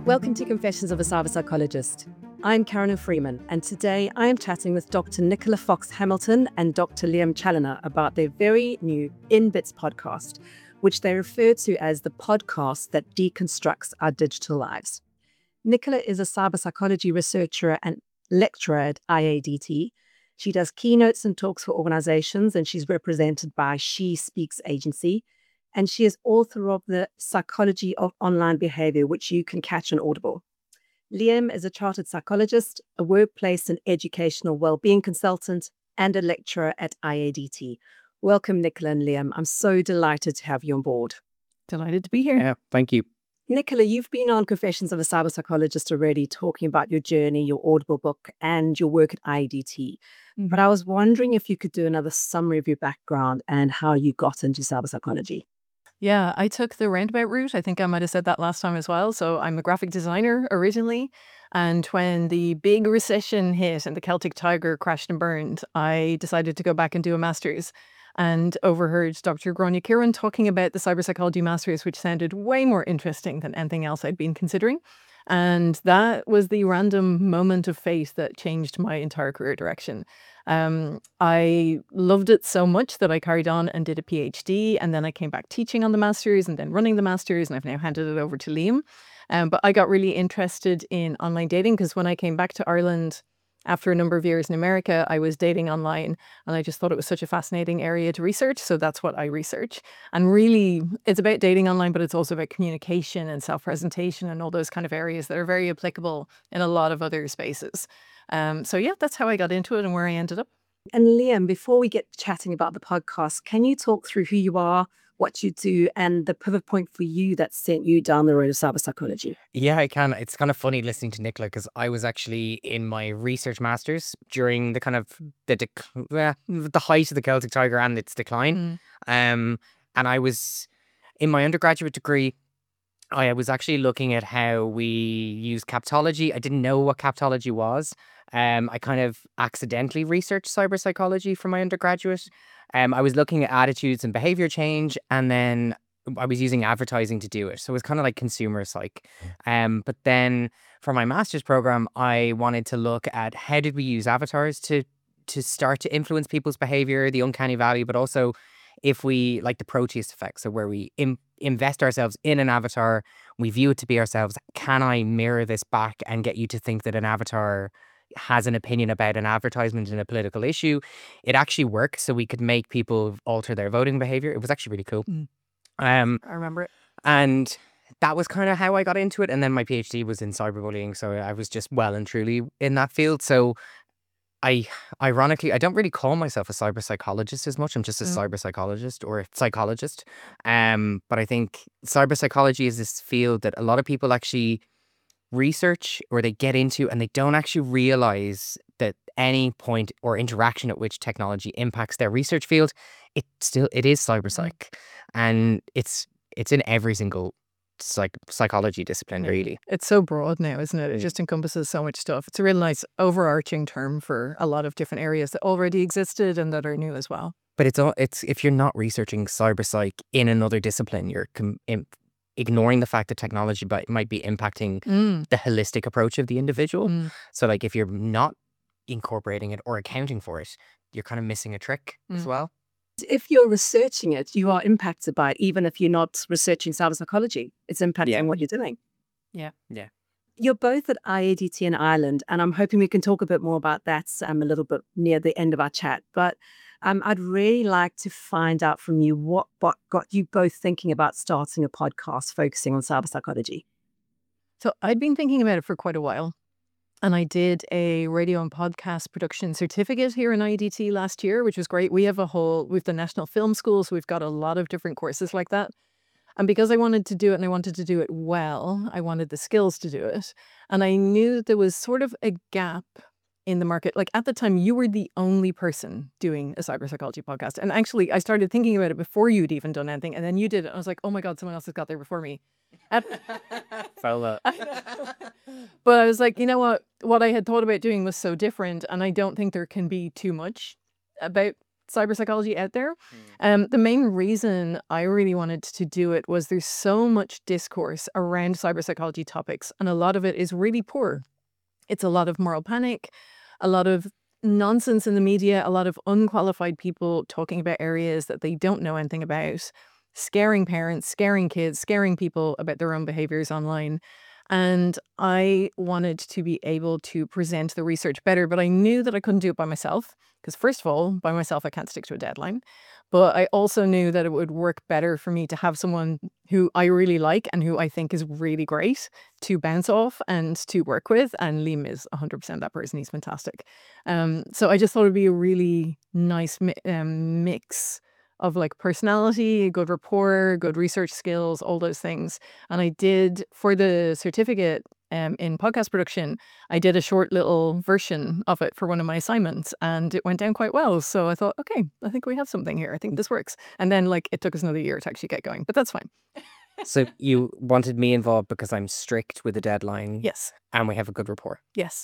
Welcome to Confessions of a Cyber Psychologist. I'm Carolyn Freeman, and today I am chatting with Dr. Nicola Fox Hamilton and Dr. Liam Challoner about their very new In Bits podcast, which they refer to as the podcast that deconstructs our digital lives. Nicola is a cyber psychology researcher and lecturer at IADT. She does keynotes and talks for organizations, and she's represented by She Speaks Agency. And she is author of The Psychology of Online Behavior, which you can catch on Audible. Liam is a chartered psychologist, a workplace and educational well-being consultant, and a lecturer at IADT. Welcome, Nicola and Liam. I'm so delighted to have you on board. Delighted to be here. Yeah, thank you. Nicola, you've been on Confessions of a Cyber Psychologist already, talking about your journey, your Audible book, and your work at IADT. But I was wondering if you could do another summary of your background and how you got into cyber psychology. Yeah, I took the roundabout route. I think I might have said that last time as well. So I'm a graphic designer originally. And when the big recession hit and the Celtic Tiger crashed and burned, I decided to go back and do a master's and overheard Dr. Gráinne Kieran talking about the cyber psychology master's, which sounded way more interesting than anything else I'd been considering. And that was the random moment of fate that changed my entire career direction. I loved it so much that I carried on and did a PhD, and then I came back teaching on the master's and then running the master's, and I've now handed it over to Liam. But I got really interested in online dating because when I came back to Ireland after a number of years in America, I was dating online, and I just thought it was such a fascinating area to research. So that's what I research. And really, it's about dating online, but it's also about communication and self-presentation and all those kind of areas that are very applicable in a lot of other spaces. So yeah, that's how I got into it and where I ended up. And Liam, before we get chatting about the podcast, can you talk through who you are, what you do, and the pivot point for you that sent you down the road of cyber psychology? Yeah, I can. It's kind of funny listening to Nicola because I was actually in my research masters during the kind of the height of the Celtic Tiger and its decline. And I was in my undergraduate degree. I was actually looking at how we use captology. I didn't know what captology was. I kind of accidentally researched cyber psychology for my undergraduate. I was looking at attitudes and behavior change, and then I was using advertising to do it. So it was kind of like consumer psych. But then for my master's program, I wanted to look at how did we use avatars to start to influence people's behavior, the uncanny valley, but also if we like the Proteus effect, so where we invest ourselves in an avatar, we view it to be ourselves. Can I mirror this back and get you to think that an avatar has an opinion about an advertisement and a political issue? It actually worked, so we could make people alter their voting behavior. It was actually really cool. I remember it. And that was kind of how I got into it. And then my PhD was in cyberbullying, so I was just well and truly in that field. So ironically, I don't really call myself a cyber psychologist as much. I'm just a cyber psychologist or a psychologist. But I think cyber psychology is this field that a lot of people actually research or they get into, and they don't actually realize that any point or interaction at which technology impacts their research field, it is cyber psych, and it's in every single psychology discipline, really. It's so broad now, isn't it? It just encompasses so much stuff. It's a real nice overarching term for a lot of different areas that already existed and that are new as well. But it's if you're not researching cyber psych in another discipline, you're ignoring the fact that technology might be impacting the holistic approach of the individual. So like if you're not incorporating it or accounting for it, you're kind of missing a trick as well. If you're researching it, you are impacted by it, even if you're not researching cyber psychology. It's impacting what you're doing. Yeah. You're both at IADT in Ireland, and I'm hoping we can talk a bit more about that a little bit near the end of our chat. But I'd really like to find out from you what got you both thinking about starting a podcast focusing on cyber psychology. So I'd been thinking about it for quite a while. And I did a radio and podcast production certificate here in IADT last year, which was great. We've the National Film School, so we've got a lot of different courses like that. And because I wanted to do it and I wanted to do it well, I wanted the skills to do it. And I knew that there was sort of a gap in the market. Like at the time, you were the only person doing a cyber psychology podcast. And actually, I started thinking about it before you'd even done anything. And then you did it. I was like, oh my God, someone else has got there before me. But I was like, you know what? What I had thought about doing was so different. And I don't think there can be too much about cyber psychology out there. The main reason I really wanted to do it was there's so much discourse around cyber psychology topics, and a lot of it is really poor. It's a lot of moral panic, a lot of nonsense in the media, a lot of unqualified people talking about areas that they don't know anything about, scaring parents, scaring kids, scaring people about their own behaviors online. And I wanted to be able to present the research better, but I knew that I couldn't do it by myself. Because first of all, by myself, I can't stick to a deadline. But I also knew that it would work better for me to have someone who I really like and who I think is really great to bounce off and to work with. And Liam is 100% that person. He's fantastic. So I just thought it'd be a really nice mix of like personality, good rapport, good research skills, all those things. And I did, for the certificate in podcast production, I did a short little version of it for one of my assignments, and it went down quite well. So I thought, okay, I think we have something here. I think this works. And then like it took us another year to actually get going, but that's fine. So you wanted me involved because I'm strict with the deadline. Yes. And we have a good rapport. Yes.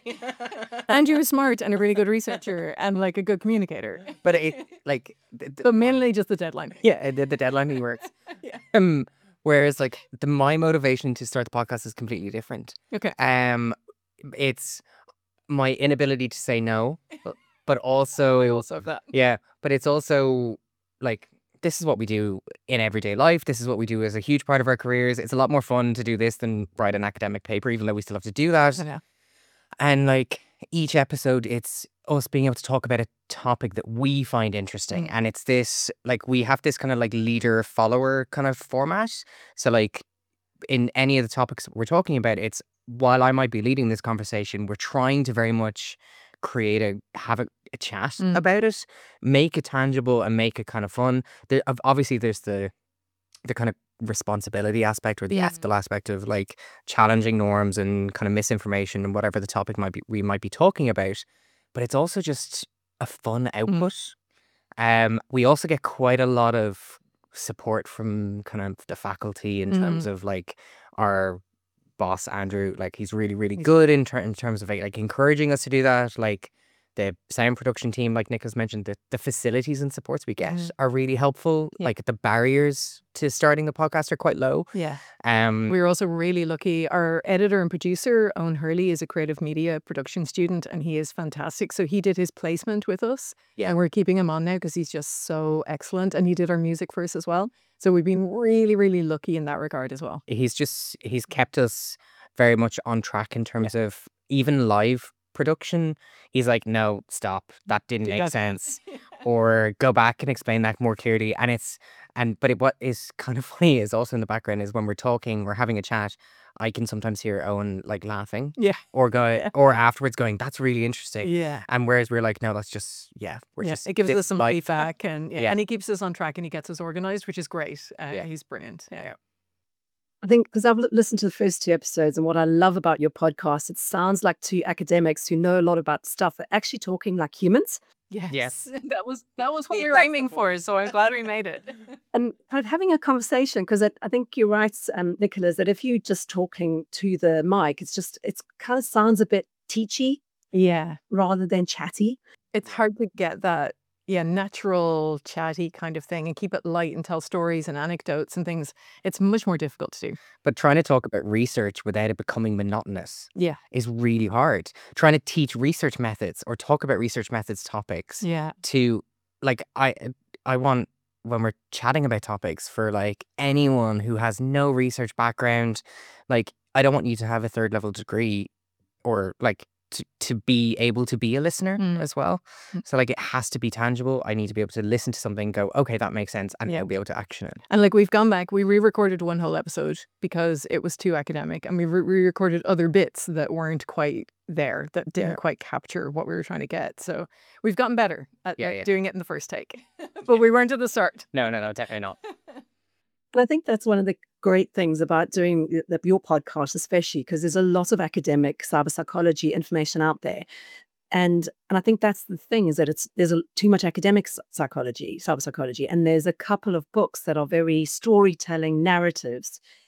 And you're smart and a really good researcher and like a good communicator. But it like But mainly just the deadline. yeah, the deadline he works. Yeah. Whereas like my motivation to start the podcast is completely different. Okay. It's my inability to say no, but also Also that. yeah, but it's also like this is what we do in everyday life. This is what we do as a huge part of our careers. It's a lot more fun to do this than write an academic paper, even though we still have to do that. Yeah. And like each episode, it's us being able to talk about a topic that we find interesting. And it's this, like, we have this kind of like leader follower kind of format. So like in any of the topics we're talking about, it's while I might be leading this conversation, we're trying to very much have a chat about it, make it tangible and make it kind of fun. Obviously there's the kind of responsibility aspect or the ethical aspect of like challenging norms and kind of misinformation and whatever the topic we might be talking about, but it's also just a fun output. We also get quite a lot of support from kind of the faculty in terms of like our boss Andrew, like he's really, really good in terms of like encouraging us to do that. Like the sound production team, like Nick has mentioned, the facilities and supports we get are really helpful. Yeah. Like the barriers to starting the podcast are quite low. Yeah. We were also really lucky. Our editor and producer, Owen Hurley, is a creative media production student and he is fantastic. So he did his placement with us. Yeah. And we're keeping him on now because he's just so excellent. And he did our music for us as well. So we've been really, really lucky in that regard as well. He's kept us very much on track in terms of even live production. He's like, no, stop. That didn't make sense. Or go back and explain that more clearly. But what is kind of funny is also in the background is when we're talking, we're having a chat, I can sometimes hear Owen like laughing. Yeah. Or or afterwards going, that's really interesting. Yeah. And whereas we're like, no, that's just, it gives us some feedback and and he keeps us on track and he gets us organized, which is great. He's brilliant. Yeah. I think because I've listened to the first 2 episodes, and what I love about your podcast, it sounds like 2 academics who know a lot about stuff are actually talking like humans. Yes. That was what we were aiming for. So I'm glad we made it. And kind of having a conversation, because I think you're right, Nicholas, that if you're just talking to the mic, it's kind of sounds a bit teachy Yeah. rather than chatty. It's hard to get that natural chatty kind of thing and keep it light and tell stories and anecdotes and things. It's much more difficult to do. But trying to talk about research without it becoming monotonous is really hard. Trying to teach research methods or talk about research methods topics to like I want when we're chatting about topics for like anyone who has no research background, like I don't want you to have a 3rd level degree or like to be able to be a listener as well. So like it has to be tangible. I need to be able to listen to something, go, okay, that makes sense, and I'll be able to action it. And like we've gone back, we re-recorded one whole episode because it was too academic, and we re-recorded other bits that weren't quite there, that didn't quite capture what we were trying to get. So we've gotten better at doing it in the first take. But we weren't at the start. No, definitely not. And I think that's one of the great things about doing your podcast, especially because there's a lot of academic cyber psychology information out there. And I think that's the thing, is that there's too much academic psychology, cyber psychology, and there's a couple of books that are very storytelling narratives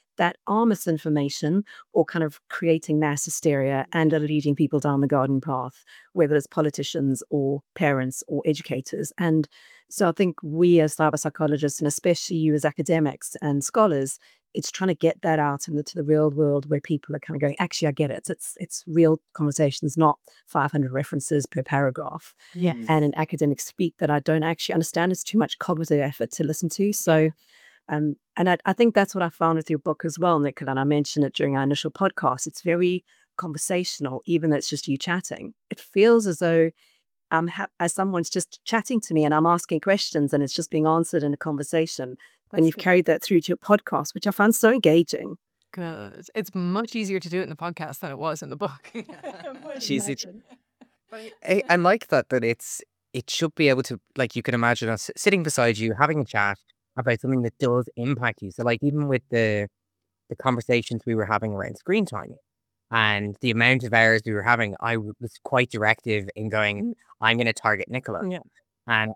that are misinformation or kind of creating mass hysteria and are leading people down the garden path, whether it's politicians or parents or educators. And so I think we as cyber psychologists, and especially you as academics and scholars, it's trying to get that out into the real world where people are kind of going, actually, I get it. It's real conversations, not 500 references per paragraph. Yes. And an academic speak that I don't actually understand. It's too much cognitive effort to listen to. So, and I think that's what I found with your book as well, Nicola. And I mentioned it during our initial podcast. It's very conversational, even though it's just you chatting. It feels as though as someone's just chatting to me and I'm asking questions and it's just being answered in a conversation. And you've carried that through to your podcast, which I found so engaging. Good. It's much easier to do it in the podcast than it was in the book. I like that it should be able to, like, you can imagine us sitting beside you having a chat about something that does impact you. So like even with the conversations we were having around screen time and the amount of hours we were having, I was quite directive in going, I'm going to target Nicola. Yeah. And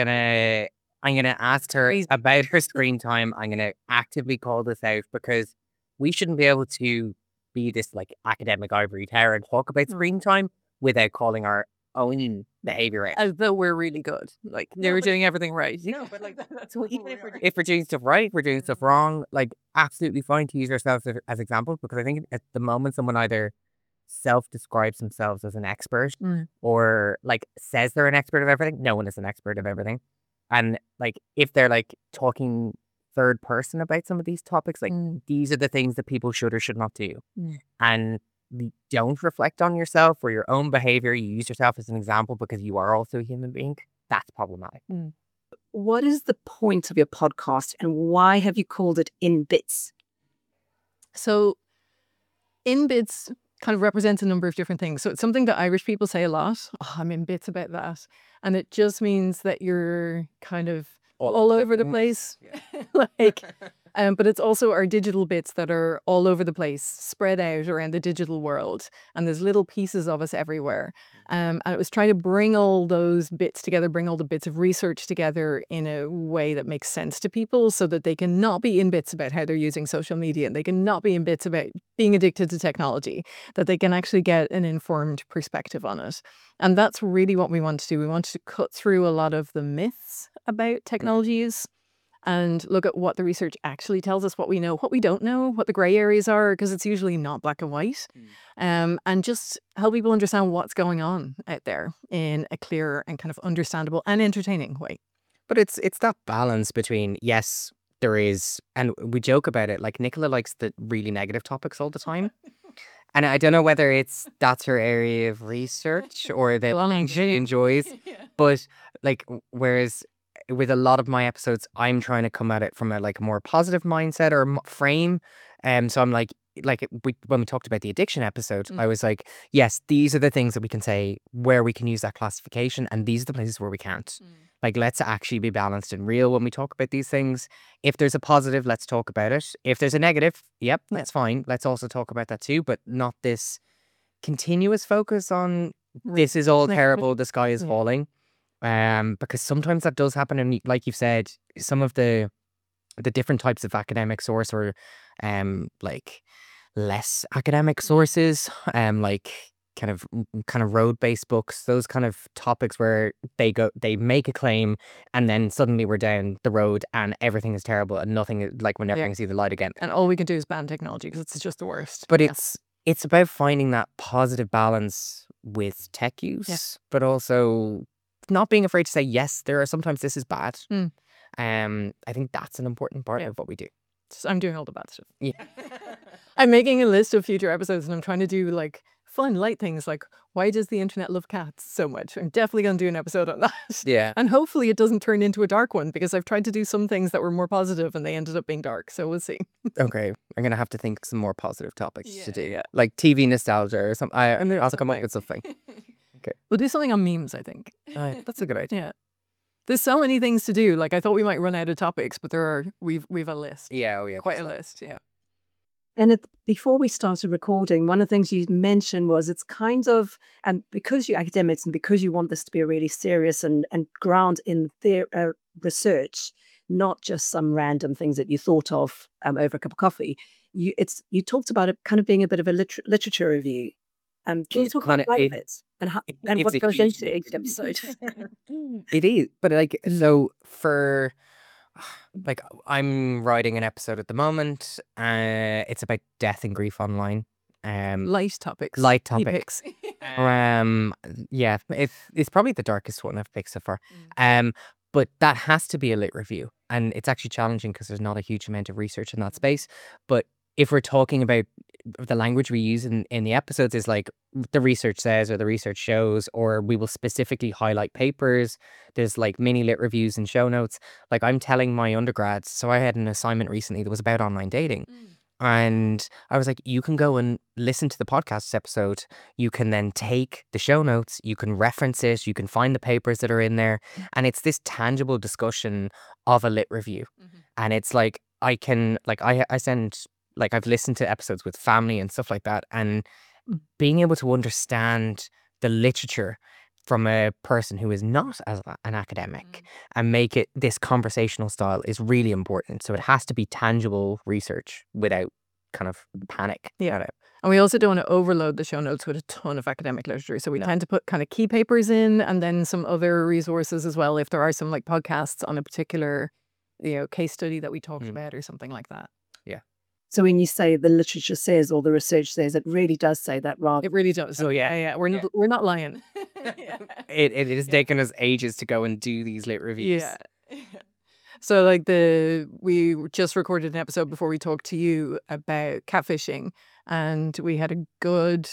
I'm gonna ask her about her screen time. I'm gonna actively call this out because we shouldn't be able to be this like academic ivory tower and talk about screen time without calling our own behavior out. As though we're really good. Like they were doing everything right. No, but like that's what even if we're doing stuff right, we're doing stuff wrong. Like absolutely fine to use ourselves as examples because I think at the moment someone either self-describes themselves as an expert or like says they're an expert of everything. No one is an expert of everything. And like if they're like talking third person about some of these topics, like these are the things that people should or should not do. And don't reflect on yourself or your own behavior. You use yourself as an example because you are also a human being. That's problematic. What is the point of your podcast and why have you called it In Bits? So In Bits kind of represents a number of different things. So it's something that Irish people say a lot. Oh, I'm in bits about that. And it just means that you're kind of all over the place. Like, but it's also our digital bits that are all over the place, spread out around the digital world. And there's little pieces of us everywhere. And it was trying to bring all those bits together, bring all the bits of research together in a way that makes sense to people so that they can not be in bits about how they're using social media and they can not be in bits about being addicted to technology, that they can actually get an informed perspective on it. And that's really what we want to do. We want to cut through a lot of the myths about technology use and look at what the research actually tells us, what we know, what we don't know, what the gray areas are, because it's usually not black and white, and just help people understand what's going on out there in a clear and kind of understandable and entertaining way. But it's that balance between, yes, there is, and we joke about it, like Nicola likes the really negative topics all the time. And I don't know whether that's her area of research or that she enjoys, but like, whereas with a lot of my episodes, I'm trying to come at it from a like more positive mindset or frame. So I'm like when we talked about the addiction episode, I was like, yes, these are the things that we can say where we can use that classification, and these are the places where we can't. Like, let's actually be balanced and real when we talk about these things. If there's a positive, let's talk about it. If there's a negative, yep, that's fine. Let's also talk about that too, but not this continuous focus on this is all terrible, the sky is falling. Because sometimes that does happen, and like you've said, some of the different types of academic source or like less academic sources, like kind of road-based books, those kind of topics where they make a claim and then suddenly we're down the road and everything is terrible and nothing, like we're never going to see the light again. And all we can do is ban technology because it's just the worst. But it's about finding that positive balance with tech use, but also not being afraid to say, yes, there are sometimes this is bad. I think that's an important part of what we do. So I'm doing all the bad stuff. Yeah. I'm making a list of future episodes and I'm trying to do like fun, light things like, why does the internet love cats so much? I'm definitely going to do an episode on that. Yeah. And hopefully it doesn't turn into a dark one because I've tried to do some things that were more positive and they ended up being dark. So we'll see. Okay. I'm going to have to think of some more positive topics to do. Yeah. Like TV nostalgia or something. I'll come up with something. Okay. We'll do something on memes, I think. That's a good idea. Yeah. There's so many things to do. Like I thought we might run out of topics, but we've a list. Yeah, oh yeah. Quite a list, yeah. And before we started recording, one of the things you mentioned was it's kind of, and because you're academics and because you want this to be a really serious and ground in their research, not just some random things that you thought of over a cup of coffee, you talked about it kind of being a bit of a literature review. Can you talk about it and what goes into each episode? It is, but like, so for like, I'm writing an episode at the moment. It's about death and grief online. Light topics. Light He topic. picks. Yeah, it's probably the darkest one I've picked so far. But that has to be a lit review, and it's actually challenging because there's not a huge amount of research in that space. But if we're talking about the language we use in the episodes is like the research says or the research shows, or we will specifically highlight papers. There's like mini lit reviews and show notes. Like I'm telling my undergrads, so I had an assignment recently that was about online dating. And I was like, you can go and listen to the podcast episode. You can then take the show notes, you can reference it, you can find the papers that are in there. And it's this tangible discussion of a lit review. And it's like, I can, like, I send, like, I've listened to episodes with family and stuff like that. And being able to understand the literature from a person who is not an academic and make it this conversational style is really important. So it has to be tangible research without kind of panic. Yeah. And we also don't want to overload the show notes with a ton of academic literature. So we tend to put kind of key papers in and then some other resources as well. If there are some like podcasts on a particular, case study that we talked about or something like that. Yeah. So when you say the literature says or the research says, it really does say that rather. It really does. So Yeah. We're not lying. It has taken us ages to go and do these lit reviews. Yeah. So like we just recorded an episode before we talked to you about catfishing, and we had a good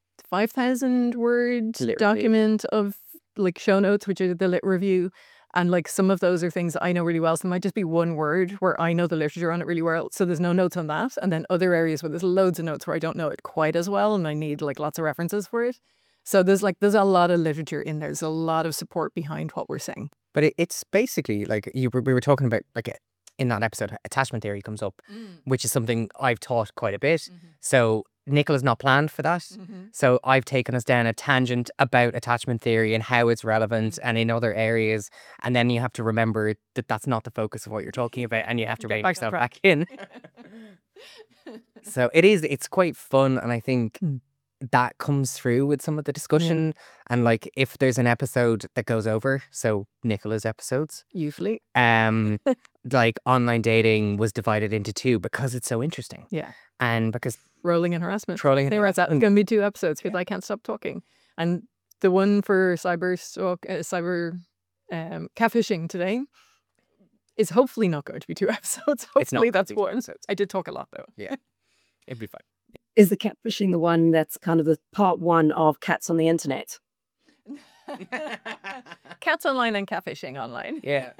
5,000 word Lit document of like show notes, which are the lit review. And like some of those are things that I know really well. So it might just be one word where I know the literature on it really well. So there's no notes on that. And then other areas where there's loads of notes where I don't know it quite as well and I need like lots of references for it. So there's a lot of literature in there. There's a lot of support behind what we're saying. But it's basically like we were talking about, like in that episode, attachment theory comes up, which is something I've taught quite a bit. So Nicola's not planned for that. So I've taken us down a tangent about attachment theory and how it's relevant and in other areas. And then you have to remember that that's not the focus of what you're talking about, and you have to bring yourself back in. So it's quite fun, and I think that comes through with some of the discussion. And like if there's an episode that goes over, so Nicola's episodes Usually. like online dating was divided into two because it's so interesting. Yeah. And because Trolling and harassment. Trolling and They were at that. It's going to be 2 episodes because I can't stop talking. And the one for cyber catfishing today is hopefully not going to be 2 episodes. Hopefully that's one. I did talk a lot though. Yeah. It'd be fine. Is the catfishing the one that's kind of the part 1 of Cats on the Internet? Cats online and catfishing online. Yeah.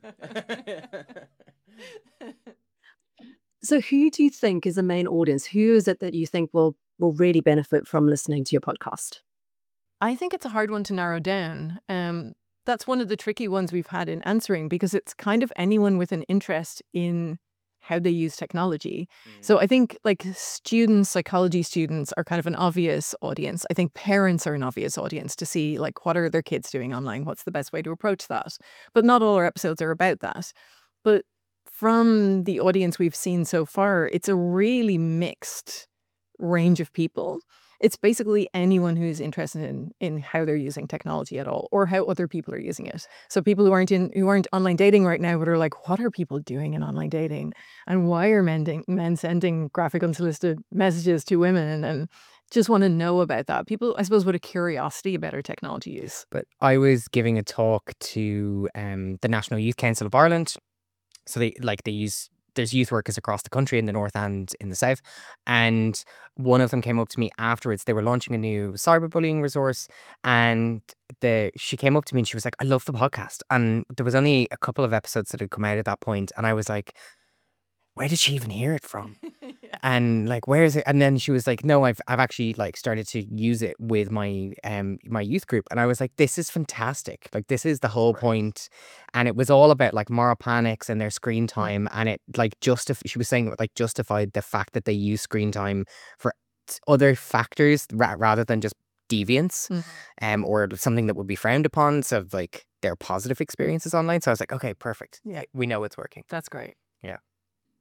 So who do you think is the main audience? Who is it that you think will really benefit from listening to your podcast? I think it's a hard one to narrow down. That's one of the tricky ones we've had in answering, because it's kind of anyone with an interest in how they use technology. So I think like psychology students are kind of an obvious audience. I think parents are an obvious audience to see like what are their kids doing online? What's the best way to approach that? But not all our episodes are about that. But from the audience we've seen so far, it's a really mixed range of people. It's basically anyone who's interested in how they're using technology at all, or how other people are using it. So people who aren't online dating right now, but are like, what are people doing in online dating? And why are men sending graphic unsolicited messages to women? And just want to know about that. People, I suppose, with a curiosity about our technology use. But I was giving a talk to the National Youth Council of Ireland. So there's youth workers across the country in the north and in the south. And one of them came up to me afterwards. They were launching a new cyberbullying resource. And she came up to me and she was like, I love the podcast. And there was only a couple of episodes that had come out at that point. And I was like, where did she even hear it from? And like, where is it? And then she was like, no, I've actually like started to use it with my my youth group. And I was like, this is fantastic. Like, this is the whole point. And it was all about like moral panics and their screen time. And it like she was saying it like justified the fact that they use screen time for other factors rather than just deviance, or something that would be frowned upon. So like their positive experiences online. So I was like, okay, perfect. Yeah, we know it's working. That's great. Yeah.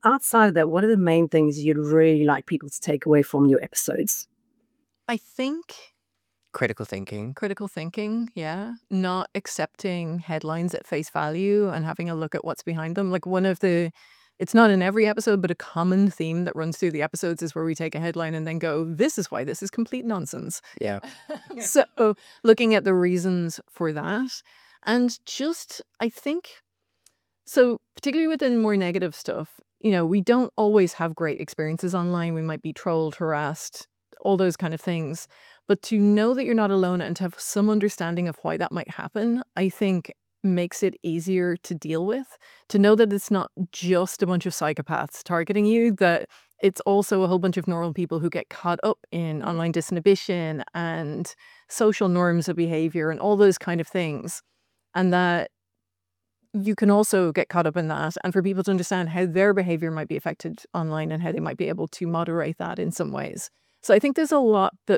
outside of that, what are the main things you'd really like people to take away from your episodes? I think Critical thinking. critical thinking, yeah, not accepting headlines at face value and having a look at what's behind them. Like it's not in every episode, but a common theme that runs through the episodes is where we take a headline and then go, this is why this is complete nonsense. Yeah. So looking at the reasons for that, and just, I think, so particularly with the more negative stuff, we don't always have great experiences online. We might be trolled, harassed, all those kind of things. But to know that you're not alone and to have some understanding of why that might happen, I think makes it easier to deal with. To know that it's not just a bunch of psychopaths targeting you, that it's also a whole bunch of normal people who get caught up in online disinhibition and social norms of behavior and all those kind of things. And that you can also get caught up in that, and for people to understand how their behavior might be affected online and how they might be able to moderate that in some ways. So I think there's a lot that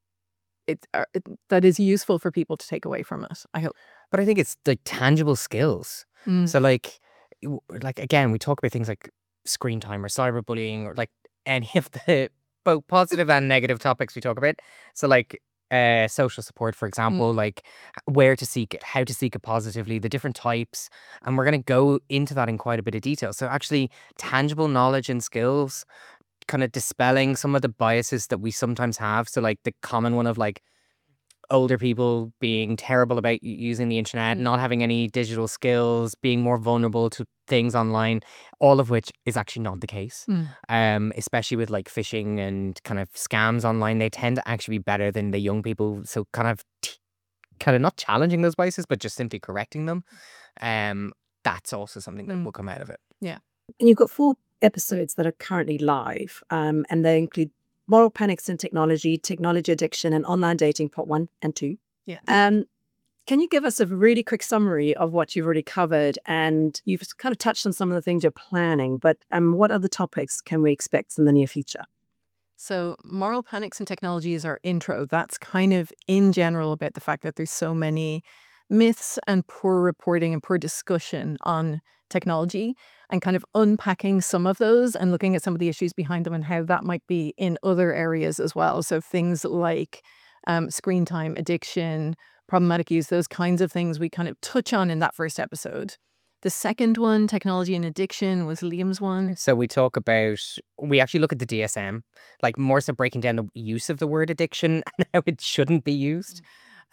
that is useful for people to take away from it, I hope. But I think it's like tangible skills. So like again, we talk about things like screen time or cyberbullying or like any of the both positive and negative topics we talk about. So like social support, for example, like where to seek it, how to seek it positively, the different types. And we're going to go into that in quite a bit of detail. So actually tangible knowledge and skills, kind of dispelling some of the biases that we sometimes have. So like the common one of like older people being terrible about using the internet, not having any digital skills, being more vulnerable to things online, all of which is actually not the case. Especially with like phishing and kind of scams online, they tend to actually be better than the young people. So kind of not challenging those biases, but just simply correcting them. That's also something that will come out of it. Yeah. And you've got 4 episodes that are currently live, and they include moral panics in technology, technology addiction, and online dating, part 1 and 2. Yeah. Can you give us a really quick summary of what you've already covered? And you've kind of touched on some of the things you're planning, but what other topics can we expect in the near future? So moral panics in technology is our intro. That's kind of in general about the fact that there's so many myths and poor reporting and poor discussion on technology, and kind of unpacking some of those and looking at some of the issues behind them and how that might be in other areas as well. So things like screen time, addiction, problematic use, those kinds of things we kind of touch on in that first episode. The second one, technology and addiction, was Liam's one. So we actually look at the DSM, like more so breaking down the use of the word addiction and how it shouldn't be used.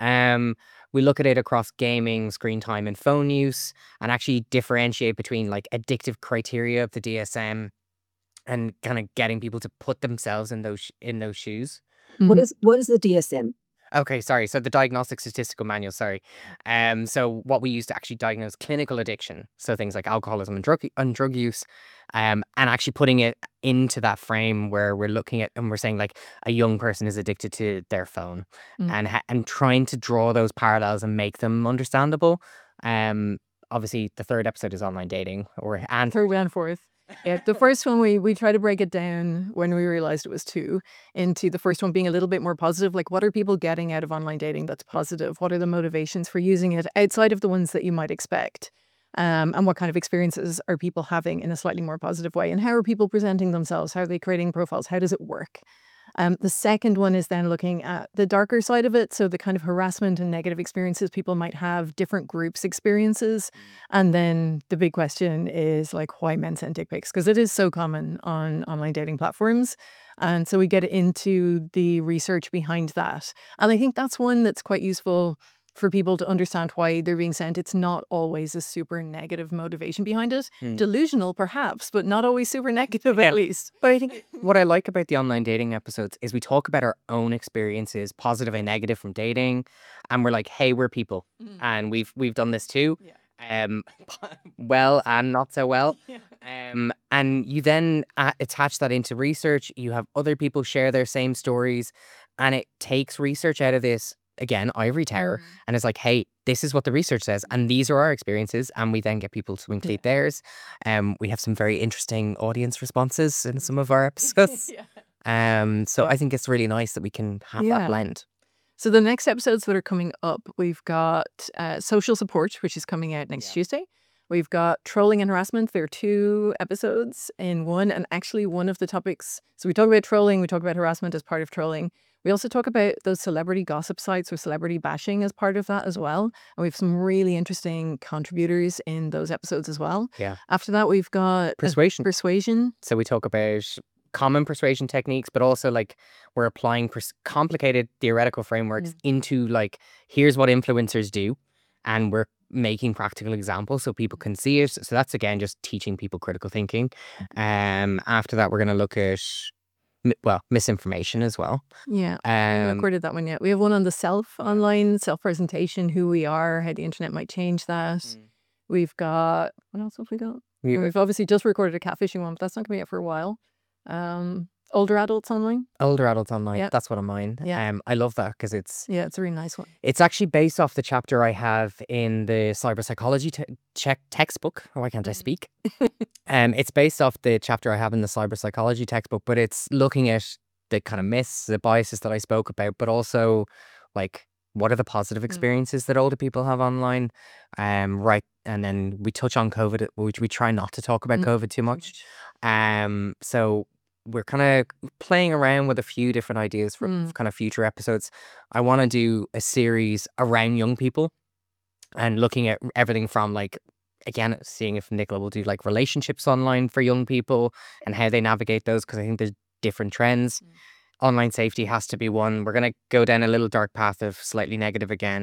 We look at it across gaming, screen time, and phone use, and actually differentiate between like addictive criteria of the DSM and kind of getting people to put themselves in those shoes. What is the DSM? Okay, sorry. So the Diagnostic Statistical Manual, sorry. So what we use to actually diagnose clinical addiction, so things like alcoholism and drug use, and actually putting it into that frame where we're looking at and we're saying like a young person is addicted to their phone, and trying to draw those parallels and make them understandable. Obviously the third episode is online dating, and third and fourth. Yeah, the first one we try to break it down when we realized it was 2 into the first one being a little bit more positive. Like, what are people getting out of online dating that's positive? What are the motivations for using it outside of the ones that you might expect? And what kind of experiences are people having in a slightly more positive way? And how are people presenting themselves? How are they creating profiles? How does it work? The second one is then looking at the darker side of it. So the kind of harassment and negative experiences people might have, different groups' experiences. And then the big question is like, why men send dick pics? Because it is so common on online dating platforms. And so we get into the research behind that. And I think that's one that's quite useful for people to understand why they're being sent. It's not always a super negative motivation behind it. Delusional, perhaps, but not always super negative, at least. But I think what I like about the online dating episodes is we talk about our own experiences, positive and negative from dating, and we're like, hey, we're people, and we've done this too. Well and not so well. And you then attach that into research. You have other people share their same stories, and it takes research out of this. Again, ivory tower, and it's like, hey, this is what the research says, and these are our experiences, and we then get people to include theirs. We have some very interesting audience responses in some of our episodes. So I think it's really nice that we can have that blend. So the next episodes that are coming up, we've got social support, which is coming out next Tuesday. We've got trolling and harassment. There are 2 episodes in one, and actually one of the topics. So we talk about trolling, we talk about harassment as part of trolling. We also talk about those celebrity gossip sites or celebrity bashing as part of that as well. And we have some really interesting contributors in those episodes as well. Yeah. After that, we've got persuasion. So we talk about common persuasion techniques, but also like we're applying complicated theoretical frameworks into like, here's what influencers do, and we're making practical examples so people can see it. So that's again just teaching people critical thinking. After that, we're going to look at misinformation as well. Yeah, we haven't recorded that one yet. We have one on the online self-presentation, who we are, how the internet might change that. We've got, what else have we got? We've obviously just recorded a catfishing one, but that's not going to be out for a while. Older adults online. Yeah. That's what I'm on. Yeah. I love that because it's a really nice one. It's actually based off the chapter I have in the cyber psychology textbook. Why can't I speak? It's based off the chapter I have in the cyber psychology textbook, but it's looking at the kind of myths, the biases that I spoke about, but also like, what are the positive experiences that older people have online? Right. And then we touch on COVID, which we try not to talk about COVID too much. So we're kind of playing around with a few different ideas for kind of future episodes. I want to do a series around young people and looking at everything from like, again, seeing if Nicola will do like relationships online for young people and how they navigate those, because I think there's different trends. Online safety has to be one. We're going to go down a little dark path of slightly negative again.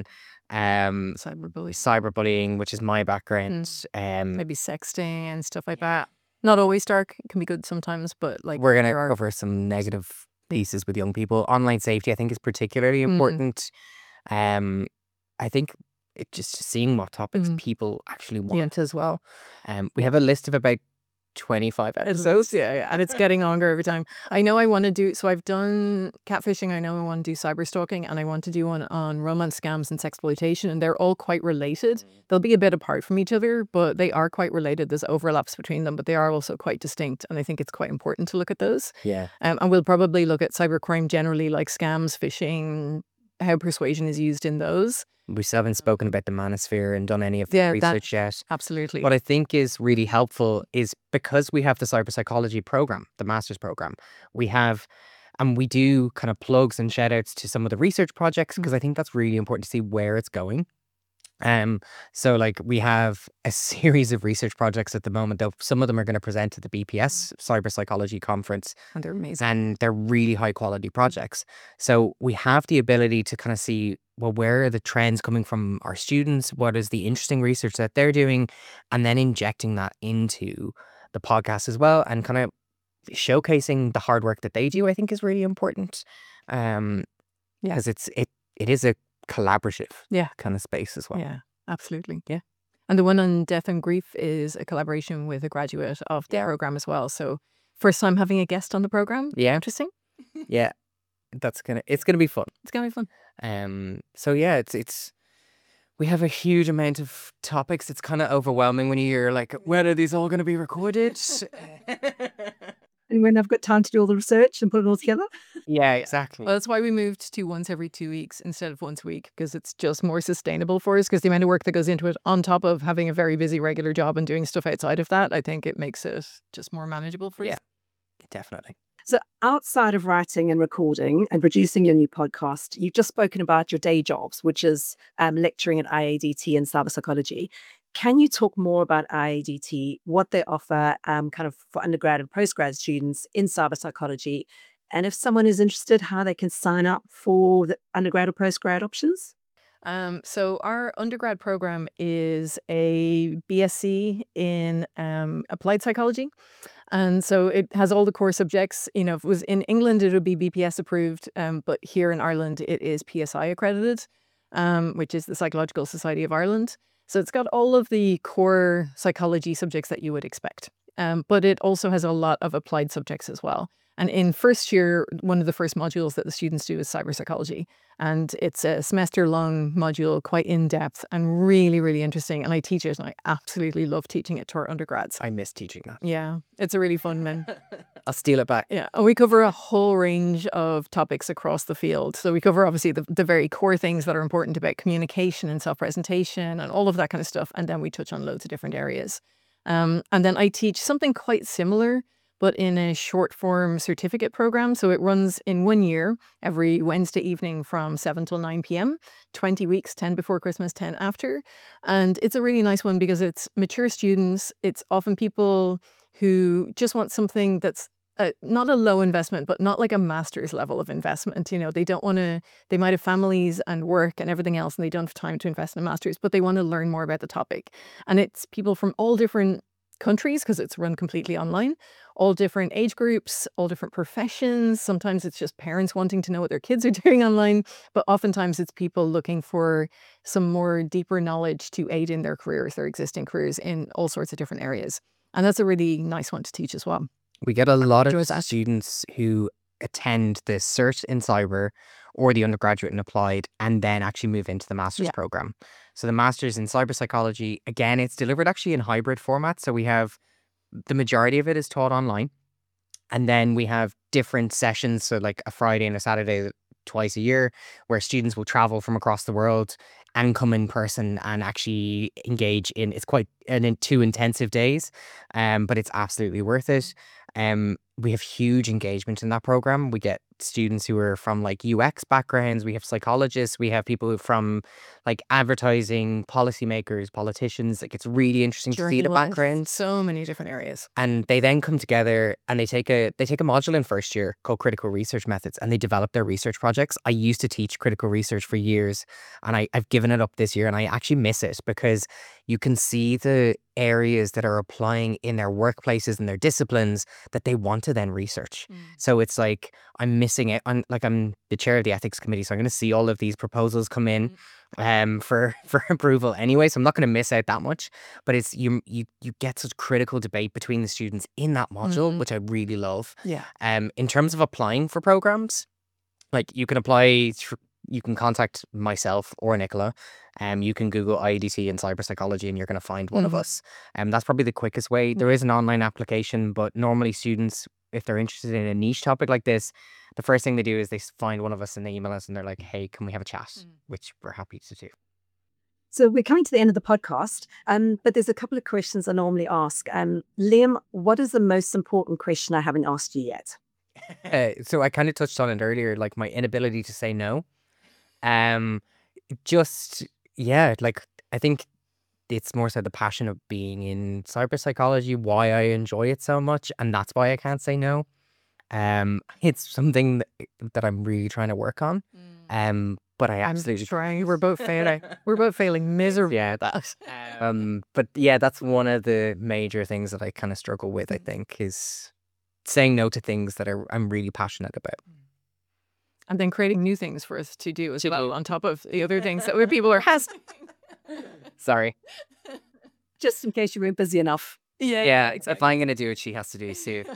Cyberbullying, which is my background. Maybe sexting and stuff like that. Not always dark. It can be good sometimes, but like we're going to cover some negative pieces with young people. Online safety, I think, is particularly important. I think just seeing what topics people actually want as well. We have a list of about 25 episodes. Yeah, and it's getting longer every time. I know I want to do, so I've done catfishing, I know I want to do cyber stalking, and I want to do one on romance scams and sexploitation, and they're all quite related. They'll be a bit apart from each other, but they are quite related. There's overlaps between them, but they are also quite distinct, and I think it's quite important to look at those. Yeah. And we'll probably look at cybercrime generally, like scams, phishing, how persuasion is used in those. We still haven't spoken about the manosphere and done any of the research yet. Absolutely. What I think is really helpful is because we have the cyber psychology program, the master's program, we have, and we do kind of plugs and shout outs to some of the research projects, because I think that's really important to see where it's going. So like we have a series of research projects at the moment, though some of them are going to present at the BPS Cyber Psychology Conference. And they're amazing. And they're really high quality projects. So we have the ability to kind of see, well, where are the trends coming from our students? What is the interesting research that they're doing? And then injecting that into the podcast as well, and kind of showcasing the hard work that they do, I think is really important. Because it is a collaborative kind of space as well. Yeah, absolutely. Yeah. And the one on death and grief is a collaboration with a graduate of the program as well. So first time having a guest on the program. Yeah. Interesting. Yeah. It's gonna be fun. It's gonna be fun. So yeah, it's we have a huge amount of topics. It's kind of overwhelming when you hear like, when are these all gonna be recorded? And when I've got time to do all the research and put it all together. Yeah, exactly. Well, that's why we moved to once every 2 weeks instead of once a week, because it's just more sustainable for us, because the amount of work that goes into it on top of having a very busy regular job and doing stuff outside of that, I think it makes it just more manageable for us. Yeah, definitely. So outside of writing and recording and producing your new podcast, you've just spoken about your day jobs, which is lecturing at IADT and cyber psychology. Can you talk more about IADT, what they offer kind of for undergrad and postgrad students in cyber psychology? And if someone is interested, how they can sign up for the undergrad or postgrad options? So our undergrad program is a BSc in applied psychology. And so it has all the core subjects. You know, if it was in England, it would be BPS approved. But here in Ireland, it is PSI accredited, which is the Psychological Society of Ireland. So it's got all of the core psychology subjects that you would expect. But it also has a lot of applied subjects as well. And in first year, one of the first modules that the students do is cyber psychology. And it's a semester-long module, quite in-depth and really, really interesting. And I teach it, and I absolutely love teaching it to our undergrads. I miss teaching that. Yeah, it's a really fun one. I'll steal it back. Yeah, and we cover a whole range of topics across the field. So we cover obviously the very core things that are important about communication and self-presentation and all of that kind of stuff. And then we touch on loads of different areas. And then I teach something quite similar, but in a short form certificate program. So it runs in 1 year, every Wednesday evening from 7 till 9 p.m., 20 weeks, 10 before Christmas, 10 after. And it's a really nice one because it's mature students. It's often people who just want something that's not a low investment, but not like a master's level of investment. You know, they don't want to, they might have families and work and everything else, and they don't have time to invest in a master's, but they want to learn more about the topic. And it's people from all different countries because it's run completely online, all different age groups, all different professions. Sometimes it's just parents wanting to know what their kids are doing online, but oftentimes it's people looking for some more deeper knowledge to aid in their careers, their existing careers in all sorts of different areas. And that's a really nice one to teach as well. We get a lot of students who attend the cert in cyber or the undergraduate and applied and then actually move into the master's program. So the master's in cyber psychology, again, it's delivered actually in hybrid format. So we have the majority of it is taught online. And then we have different sessions. So like a Friday and a Saturday twice a year where students will travel from across the world and come in person and actually engage in, it's quite two intensive days, but it's absolutely worth it. We have huge engagement in that program. We get students who are from like UX backgrounds. We have psychologists. We have people from like advertising, policymakers, politicians. Like it's really interesting to see the backgrounds. So many different areas. And they then come together and they take a module in first year called critical research methods, and they develop their research projects. I used to teach critical research for years, and I've given it up this year, and I actually miss it because you can see the areas that are applying in their workplaces and their disciplines that they want to then research. So it's like I'm missing it. I'm the chair of the ethics committee, so I'm going to see all of these proposals come in for approval anyway. So I'm not going to miss out that much. But it's you get such critical debate between the students in that module, which I really love. Yeah. In terms of applying for programs, like you can apply. You can contact myself or Nicola. You can Google IEDT and cyber psychology and you're going to find one of us. That's probably the quickest way. There is an online application, but normally students, if they're interested in a niche topic like this, the first thing they do is they find one of us and they email us and they're like, hey, can we have a chat? Which we're happy to do. So we're coming to the end of the podcast, but there's a couple of questions I normally ask. Liam, what is the most important question I haven't asked you yet? So I kind of touched on it earlier, like my inability to say no. Like I think it's more so the passion of being in cyber psychology, why I enjoy it so much, and that's why I can't say no. It's something that I'm really trying to work on. But I absolutely trying. We're both failing. We're both failing miserably. Yeah, that. But yeah, that's one of the major things that I kind of struggle with. I think is saying no to things that I'm really passionate about. And then creating new things for us to do as well, on top of the other things that where people are asking. Sorry. Just in case you weren't busy enough. Yeah, exactly. If I'm going to do it, she has to do it too.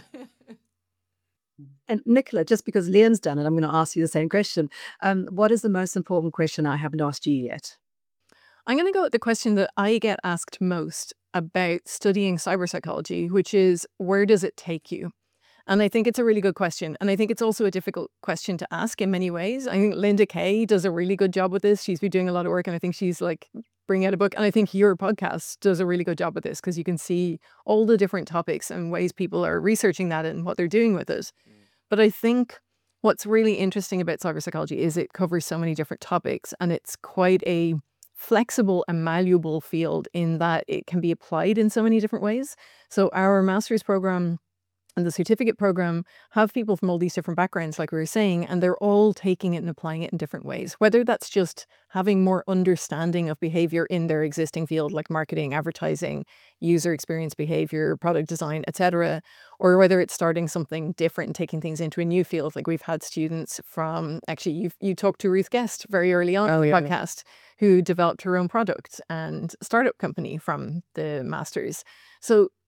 And Nicola, just because Liam's done it, I'm going to ask you the same question. What is the most important question I haven't asked you yet? I'm going to go with the question that I get asked most about studying cyber psychology, which is, where does it take you? And I think it's a really good question. And I think it's also a difficult question to ask in many ways. I think Linda Kay does a really good job with this. She's been doing a lot of work, and I think she's like bringing out a book. And I think your podcast does a really good job with this because you can see all the different topics and ways people are researching that and what they're doing with it. But I think what's really interesting about cyber psychology is it covers so many different topics, and it's quite a flexible and malleable field in that it can be applied in so many different ways. So our master's program and the certificate program have people from all these different backgrounds, like we were saying, and they're all taking it and applying it in different ways, whether that's just having more understanding of behavior in their existing field, like marketing, advertising, user experience behavior, product design, etc., or whether it's starting something different and taking things into a new field. Like we've had students from, actually, you talked to Ruth Guest very early on in the podcast, who developed her own product and startup company from the masters. So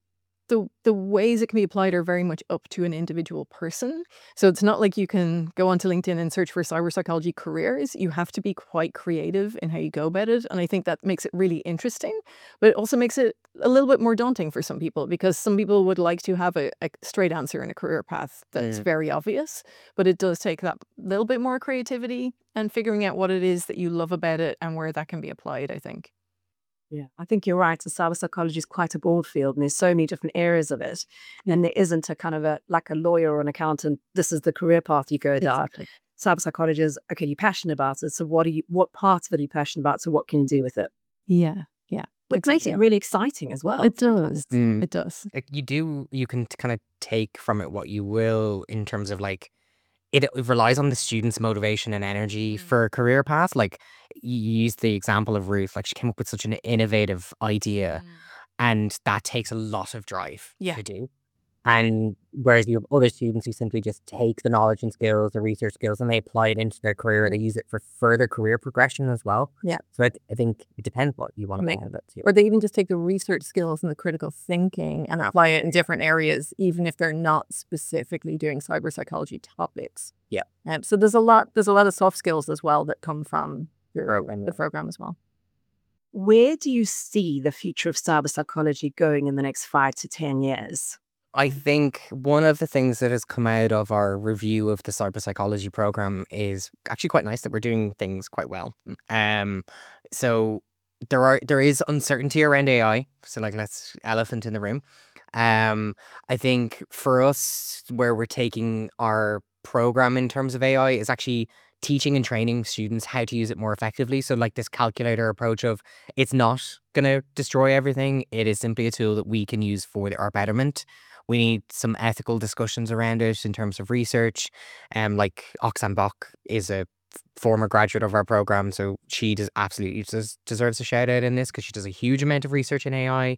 the ways it can be applied are very much up to an individual person. So it's not like you can go onto LinkedIn and search for cyber psychology careers. You have to be quite creative in how you go about it. And I think that makes it really interesting, but it also makes it a little bit more daunting for some people, because some people would like to have a straight answer in a career path that's very obvious, but it does take that little bit more creativity and figuring out what it is that you love about it and where that can be applied, I think. Yeah, I think you're right. The cyber psychology is quite a broad field, and there's so many different areas of it. And there isn't a kind of like a lawyer or an accountant, this is the career path you go down. Exactly. Cyber psychology is, okay, you're passionate about it. So what part of it are you passionate about? So what can you do with it? Yeah. Yeah. Which makes it really exciting as well. It does. It does. Like you can kind of take from it what you will in terms of like, it relies on the student's motivation and energy for a career path. Like you used the example of Ruth, like she came up with such an innovative idea, and that takes a lot of drive to do. And whereas you have other students who simply just take the knowledge and skills, the research skills, and they apply it into their career. They use it for further career progression as well. Yeah. So I think it depends what you want to make of it too. Or they even just take the research skills and the critical thinking and apply it in different areas, even if they're not specifically doing cyber psychology topics. Yeah. So there's a lot of soft skills as well that come from the program as well. Where do you see the future of cyber psychology going in the next 5 to 10 years? I think one of the things that has come out of our review of the cyber psychology program is actually quite nice that we're doing things quite well. So there is uncertainty around AI. So like that's elephant in the room. I think for us, where we're taking our program in terms of AI is actually teaching and training students how to use it more effectively. So like this calculator approach of it's not going to destroy everything. It is simply a tool that we can use for our betterment. We need some ethical discussions around it in terms of research. Like Oksana Bok is a former graduate of our program, so she absolutely deserves a shout out in this because she does a huge amount of research in AI.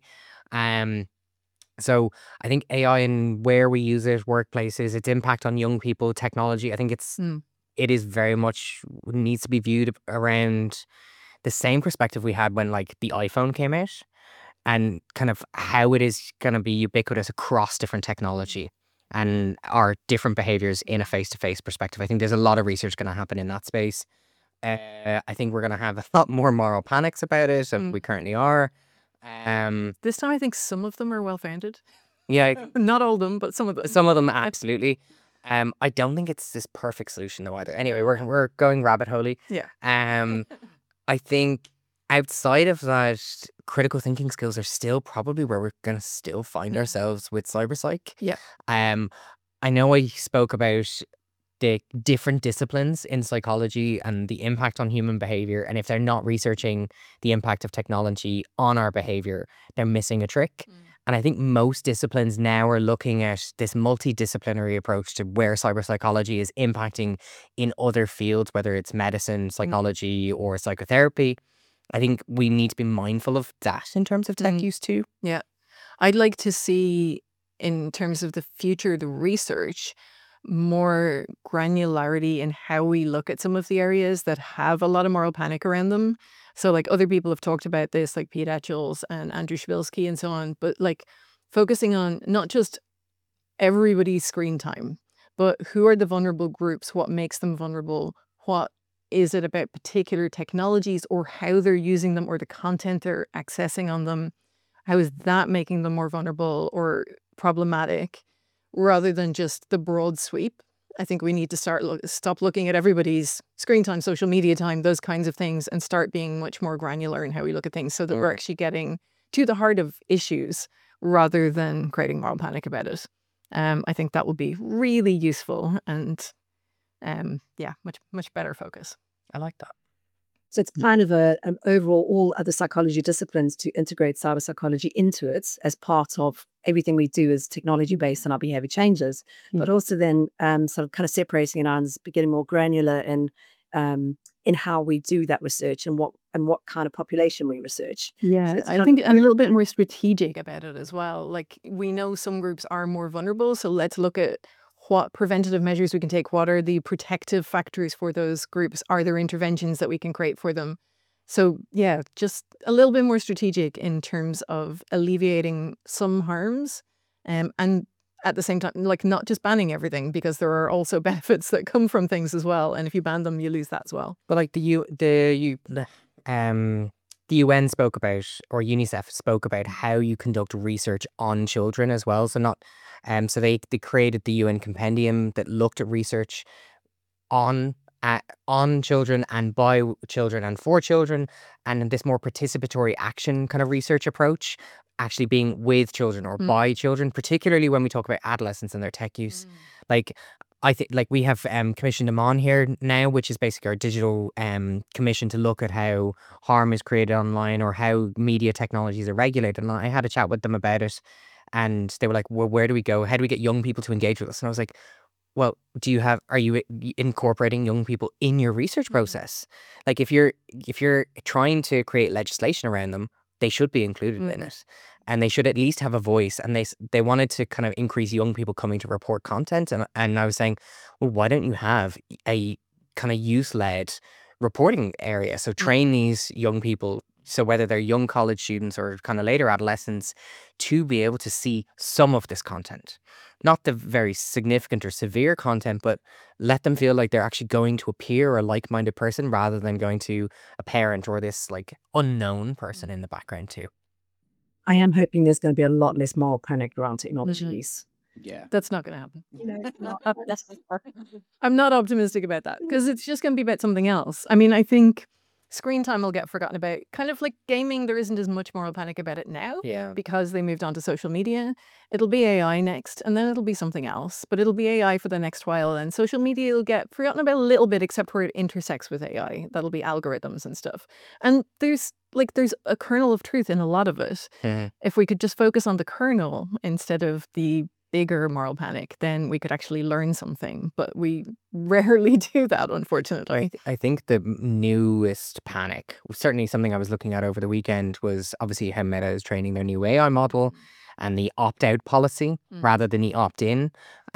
So I think AI and where we use it, workplaces, its impact on young people, technology, I think it is very much needs to be viewed around the same perspective we had when like the iPhone came out, and kind of how it is going to be ubiquitous across different technology and our different behaviors in a face-to-face perspective. I think there's a lot of research going to happen in that space. I think we're going to have a lot more moral panics about it than we currently are. This time I think some of them are well-founded. Yeah. Not all of them, but some of them. Some of them, absolutely. I don't think it's this perfect solution though either. Anyway, we're going rabbit holey. Yeah. I think outside of that, critical thinking skills are still probably where we're going to still find ourselves with cyberpsych. Yeah. I know I spoke about the different disciplines in psychology and the impact on human behavior. And if they're not researching the impact of technology on our behavior, they're missing a trick. And I think most disciplines now are looking at this multidisciplinary approach to where cyber psychology is impacting in other fields, whether it's medicine, psychology, or psychotherapy. I think we need to be mindful of that in terms of tech use too. Yeah. I'd like to see, in terms of the future, the research, more granularity in how we look at some of the areas that have a lot of moral panic around them. So like other people have talked about this, like Pete Etchells and Andrew Shbilsky and so on, but like focusing on not just everybody's screen time, but who are the vulnerable groups, what makes them vulnerable, what is it about particular technologies or how they're using them or the content they're accessing on them? How is that making them more vulnerable or problematic rather than just the broad sweep? I think we need to stop looking at everybody's screen time, social media time, those kinds of things, and start being much more granular in how we look at things so that we're actually getting to the heart of issues rather than creating moral panic about it. I think that will be really useful and much better focus. I like that. So it's kind of an overall all other psychology disciplines to integrate cyber psychology into it as part of everything we do is technology based on our behavior changes, but also then sort of kind of separating it out and getting more granular in how we do that research and what kind of population we research. Yeah, So I think a little bit more strategic about it as well. Like we know some groups are more vulnerable, so let's look at what preventative measures we can take. What are the protective factors for those groups? Are there interventions that we can create for them? So yeah, just a little bit more strategic in terms of alleviating some harms And at the same time, like not just banning everything, because there are also benefits that come from things as well. And if you ban them, you lose that as well. But like the UN spoke about, or UNICEF spoke about how you conduct research on children as well. So not, so they created the UN compendium that looked at research on on children and by children and for children, and in this more participatory action kind of research approach, actually being with children or by children, particularly when we talk about adolescents and their tech use. Like I think like we have commissioned them on here now, which is basically our digital commission to look at how harm is created online or how media technologies are regulated. And I had a chat with them about it, and they were like, well, where do we go? How do we get young people to engage with us? And I was like, well, are you incorporating young people in your research process? Like if you're trying to create legislation around them, they should be included in it, and they should at least have a voice. And they wanted to kind of increase young people coming to report content. And I was saying, well, why don't you have a kind of youth-led reporting area? So train these young people, so whether they're young college students or kind of later adolescents, to be able to see some of this content. Not the very significant or severe content, but let them feel like they're actually going to a peer or a like-minded person rather than going to a parent or this like unknown person in the background too. I am hoping there's going to be a lot less moral panic around technology use. Yeah. That's not going to happen. I'm not optimistic about that, because it's just going to be about something else. I mean, I think screen time will get forgotten about. Kind of like gaming, there isn't as much moral panic about it now, because they moved on to social media. It'll be AI next, and then it'll be something else. But it'll be AI for the next while, and social media will get forgotten about a little bit, except where it intersects with AI. That'll be algorithms and stuff. And there's a kernel of truth in a lot of it. If we could just focus on the kernel instead of the bigger moral panic, then we could actually learn something. But we rarely do that, unfortunately. I think the newest panic, certainly something I was looking at over the weekend, was obviously how Meta is training their new AI model and the opt-out policy rather than the opt-in.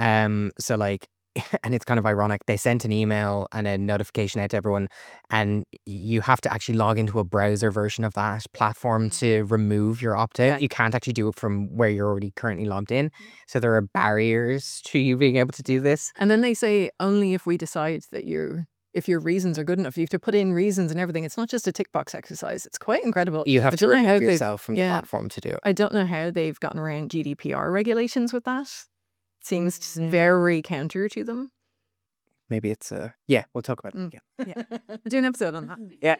So like, and it's kind of ironic, they sent an email and a notification out to everyone, and you have to actually log into a browser version of that platform to remove your opt-out. You can't actually do it from where you're already currently logged in. So there are barriers to you being able to do this. And then they say only if we decide that if your reasons are good enough. You have to put in reasons and everything. It's not just a tick box exercise. It's quite incredible. You have to remove yourself from the platform to do it. I don't know how they've gotten around GDPR regulations with that. Seems very counter to them. Maybe it's we'll talk about it. We'll do an episode on that. Yeah.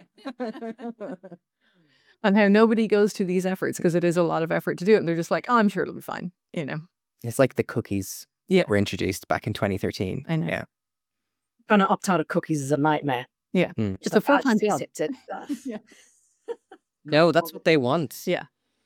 And how nobody goes to these efforts, because it is a lot of effort to do it, and they're just like, oh, I'm sure it'll be fine, you know. It's like the cookies were introduced back in 2013. I know. Yeah. Trying to opt out of cookies is a nightmare. Yeah. It's a full-time job. No, that's what they want. Yeah.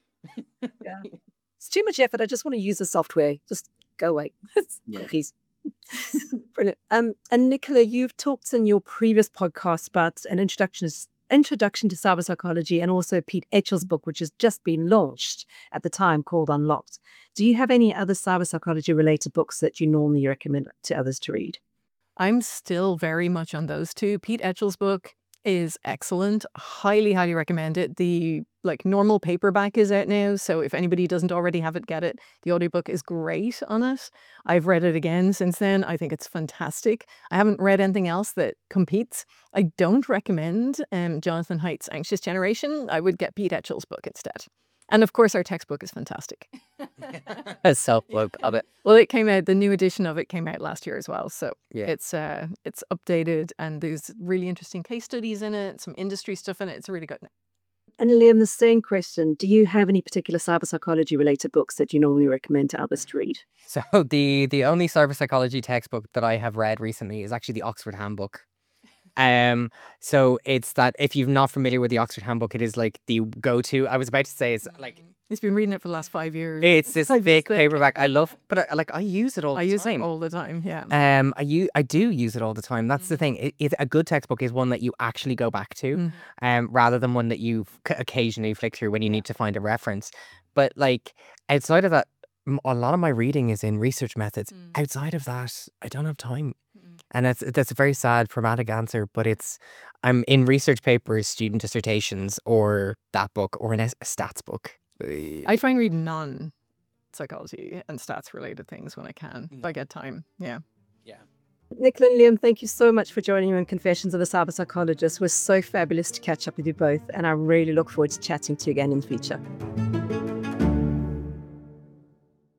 It's too much effort. I just want to use the software. Just go away. Cookies. Brilliant. And Nicola, you've talked in your previous podcast about an introduction to cyber psychology, and also Pete Etchell's book, which has just been launched at the time, called Unlocked. Do you have any other cyber psychology related books that you normally recommend to others to read? I'm still very much on those two. Pete Etchell's book is excellent. Highly, highly recommend it. The normal paperback is out now, so if anybody doesn't already have it, get it. The audiobook is great on it. I've read it again since then. I think it's fantastic. I haven't read anything else that competes. I don't recommend Jonathan Haidt's Anxious Generation. I would get Pete Etchell's book instead. And of course, our textbook is fantastic. A self-plug of it. Well, it came out, the new edition of it came out last year as well. So it's updated, and there's really interesting case studies in it, some industry stuff in it. It's really good. And Liam, the same question. Do you have any particular cyber psychology related books that you normally recommend to others to read? So the only cyber psychology textbook that I have read recently is actually the Oxford Handbook. So it's that, if you're not familiar with the Oxford Handbook, it is like the go-to. I was about to say it's like, he's been reading it for the last 5 years. It's this big paperback. I love, but I use it all the time. I use it all the time. Yeah. I do use it all the time. That's the thing. A good textbook is one that you actually go back to, rather than one that you occasionally flick through when you need to find a reference. But like outside of that, a lot of my reading is in research methods. Outside of that, I don't have time. And that's a very sad, pragmatic answer, but I'm in research papers, student dissertations, or that book, or a stats book. I find reading none. psychology and stats related things when I can, if I get time. Yeah. Yeah. Nicola and Liam, thank you so much for joining me on Confessions of a Cyber Psychologist. It was so fabulous to catch up with you both, and I really look forward to chatting to you again in the future.